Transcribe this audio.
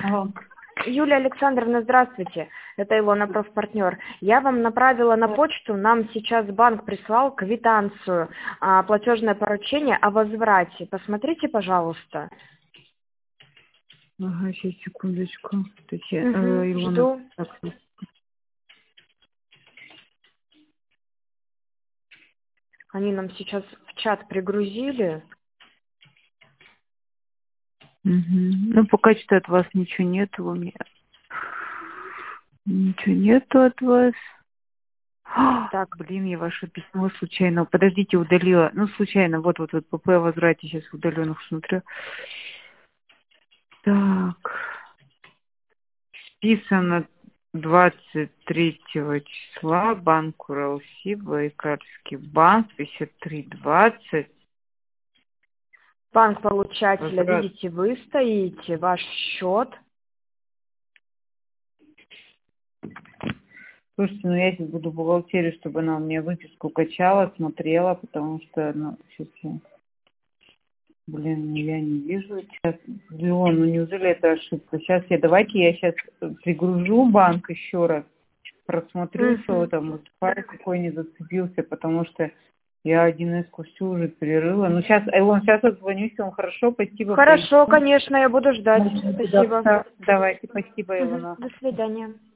Алло. Юлия Александровна, здравствуйте. Это Илона, профпартнер. Я вам направила на почту, нам сейчас банк прислал квитанцию, платежное поручение о возврате. Посмотрите, пожалуйста. Ага, сейчас, секундочку. Илона, Жду. так. Они нам сейчас в чат пригрузили. Ну, пока что от вас ничего нету у меня. Ничего нету от вас. Так. Блин, я ваше письмо случайно. Подождите, удалила. Ну, случайно. Вот ПП о возврате сейчас в удаленных смотрю. Так. Списано 23 числа. Банк Уралсиб, Байкальский банк, 5320. Банк получателя, Возврат. видите, вы стоите, ваш счет. Слушайте, ну я сейчас буду в бухгалтерию, чтобы она у меня выписку качала, смотрела, потому что, сейчас я... Блин, я не вижу сейчас. Леон, ну неужели это ошибка? Давайте я сейчас пригружу банк еще раз, просмотрю, что там, файл какой не зацепился, потому что я 1С всю уже перерыла. Ну сейчас, Илон, сейчас отзвонюсь, вам хорошо, спасибо. Хорошо, конечно, я буду ждать. Спасибо. Давайте, спасибо, Илона. До свидания.